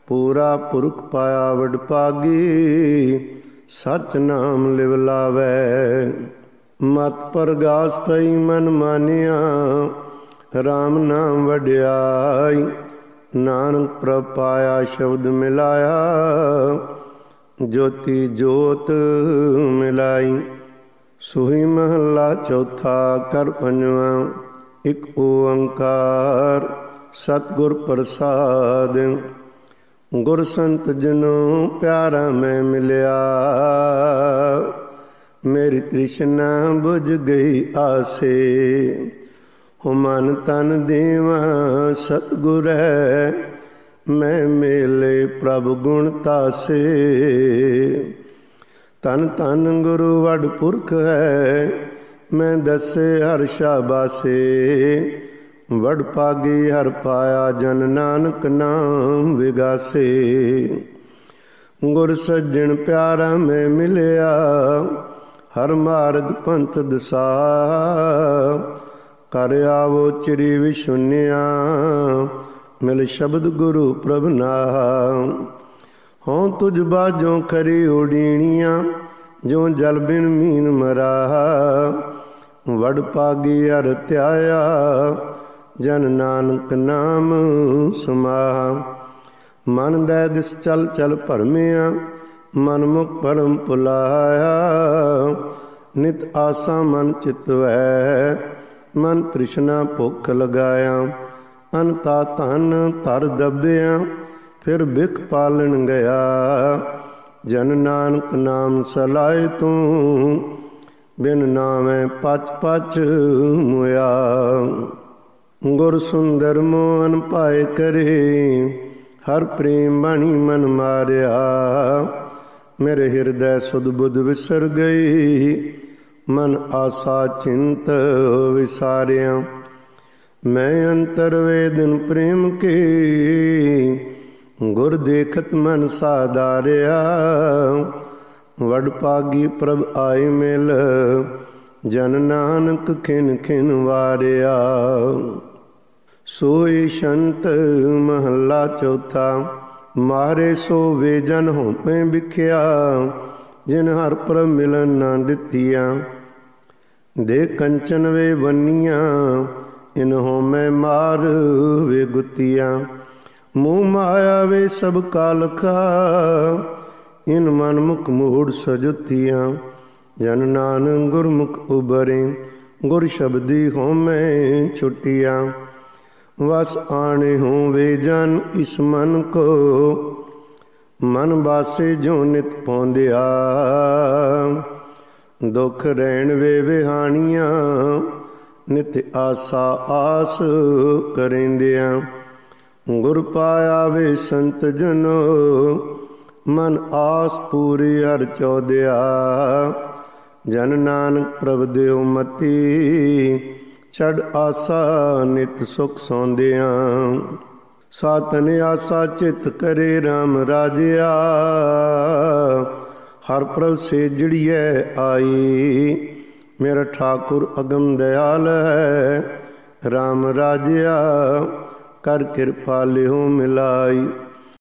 ਪੂਰਾ ਪੁਰਖ ਪਾਇਆ ਵਡ ਭਾਗੀ, ਸਚ ਨਾਮ ਲਿਵ ਲਾਵੈ। ਮਤ ਪਰਗਾਸ ਪਈ ਮਨ ਮਾਨਿਆ, ਰਾਮ ਨਾਮ ਵਡਿਆਈ। ਨਾਨਕ ਪ੍ਰਭ ਪਾਇਆ ਸ਼ਬਦ ਮਿਲਾਇਆ, ਜੋਤੀ ਜੋਤ ਮਿਲਾਈ। ਸੋਈ ਮਹੱਲਾ ਚੌਥਾ ਘਰ ਪੰਜਵਾਂ। ਇਕ ਓੰਕਾਰ ਸਤਿਗੁਰ ਪ੍ਰਸਾਦਿ। ਗੁਰ ਸੰਤ ਜਨੋ ਪਿਆਰਾ ਮੈਂ ਮਿਲਿਆ, ਮੇਰੀ ਤ੍ਰਿਸ਼ਨਾ ਬੁਝ ਗਈ ਆਸੇ। ਹੋ ਮਨ ਤਨ ਦੇਵਾ ਸਤਿਗੁਰ ਹੈ, ਮੈਂ ਮੇਲੇ ਪ੍ਰਭ ਗੁਣ ਤਾਸੇ। ਤਨ ਤਨ ਗੁਰੂ ਵਡ ਪੁਰਖ ਹੈ, ਮੈਂ ਦੱਸੇ ਹਰ ਸ਼ਾਬਾਸੇ। ਵਡ ਭਾਗੀ ਹਰ ਪਾਇਆ, ਜਨ ਨਾਨਕ ਨਾਮ ਵਿਗਾਸੇ। ਗੁਰ ਸੱਜਣ ਪਿਆਰਾ ਮੈਂ ਮਿਲਿਆ, ਹਰ ਮਾਰਗ ਪੰਥ ਦਸਾ। ਕਰ ਆਵੋ ਚਿਰੀ ਵਿਸ਼ੁੰਨਿਆ, ਮਿਲ ਸ਼ਬਦ ਗੁਰੂ ਪ੍ਰਭ ਨਾਮ। ਹੋਂ ਤੁਝ ਬਾਝੋਂ ਖਰੀ ਉਡੀਣੀਆਂ, ਜੋ ਜਲ ਬਿਨ ਮੀਨ ਮਰਾ। ਵਡ ਭਾਗੀ ਹਰ ਧਿਆਇਆ, ਜਨ ਨਾਨਕ ਨਾਮ ਸਮਾਹ। ਮਨ ਦੈ ਦਿਸ ਚਲ ਚਲ ਭਰਮਿਆ, ਮਨ ਮੁਖ ਪਰਮ ਭੁਲਾਇਆ। ਨਿਤ ਆਸਾ ਮਨ ਚਿਤਵੈ, ਮਨ ਤ੍ਰਿਸ਼ਨਾ ਭੁੱਖ ਲਗਾਇਆ। ਅਨਤਾ ਧਨ ਧਰ ਦੱਬਿਆ, ਫਿਰ ਬਿਖ ਪਾਲਣ ਗਿਆ। ਜਨ ਨਾਨਕ ਨਾਮ ਸਲਾਏ ਤੂੰ, ਬਿਨ ਨਾਮੈ ਪਚ ਪਚ ਮੁਆ। ਗੁਰ ਸੁੰਦਰ ਮੋਹਨ ਪਾਏ ਕਰੇ, ਹਰ ਪ੍ਰੇਮ ਬਾਣੀ ਮਨ ਮਾਰਿਆ। ਮੇਰੇ ਹਿਰਦੈ ਸੁਧ ਬੁਧ ਵਿਸਰ ਗਈ, ਮਨ ਆਸਾ ਚਿੰਤ ਵਿਸਾਰਿਆ। ਮੈਂ ਅੰਤਰ ਵੇਦਨ ਪ੍ਰੇਮ ਕੇ, ਗੁਰ ਦੇਖਤ ਮਨ ਸਾਧਾਰਿਆ। ਵਡ ਭਾਗੀ ਪ੍ਰਭ ਆਏ ਮਿਲ, ਜਨ ਨਾਨਕ ਖਿਨ ਖਿਨ ਵਾਰਿਆ। ਸੋਈ ਸੰਤ ਮਹੱਲਾ ਚੌਥਾ। ਮਾਰੇ ਸੋ ਵੇ ਜਨ ਹੋਮੇ ਵਿਖਿਆ, ਜਿਨ ਹਰ ਪ੍ਰਭ ਮਿਲਨ ਨਾ ਦਿੱਤੀਆਂ। ਦੇ ਕੰਚਨ ਵੇ ਬੰਨੀਆਂ, ਇਨ ਹੋਮੈ ਮਾਰ ਵੇ ਗੁੱਤੀਆਂ। ਮੂੰਹ ਮਾਇਆ ਵੇ ਸਭ ਕਾਲਖਾ, ਇਨ ਮਨ ਮੁਖ ਮੂੜ ਸਜੁਤੀਆਂ। ਜਨ ਨਾਨਕ ਗੁਰਮੁਖ ਉਬਰੇ, ਗੁਰ ਸ਼ਬਦੀ ਹੋਮੈ ਛੁਟੀਆਂ। ਵਸ ਆਣੇ ਹੋਵੇ ਜਨ ਇਸ ਮਨ ਕੋ, ਮਨ ਬਾਸੇ ਜੋ ਨਿਤ ਪੌਂਦਿਆ। ਦੁਖ ਰਹਿਣ ਵੇ ਵਿਹਾਣੀਆਂ, ਨਿਤ ਆਸਾ ਆਸ ਕਰੇਂਦਿਆਂ। ਗੁਰ ਪਾਇਆ ਵੇ ਸੰਤ ਜਨੋ, ਮਨ ਆਸ ਪੂਰੀ ਹਰ ਚੌਧਿਆ। ਜਨ ਨਾਨਕ ਪ੍ਰਭ ਦਿਓ ਮਤੀ, ਛੱਡ ਆਸਾ ਨਿਤ ਸੁਖ ਸੌਂਦਿਆਂ। ਸਾਤਨ ਆਸਾ ਚਿਤ ਕਰੇ ਰਾਮ ਰਾਜਿਆ, ਹਰ ਪ੍ਰਭ ਸੇਜੜੀਐ ਆਈ। ਮੇਰਾ ਠਾਕੁਰ ਅਗਮ ਦਿਆਲ ਹੈ, ਰਾਮ ਰਾਜਿਆ ਕਰ ਕਿਰਪਾ ਲਿਹੁ ਮਿਲਾਈ।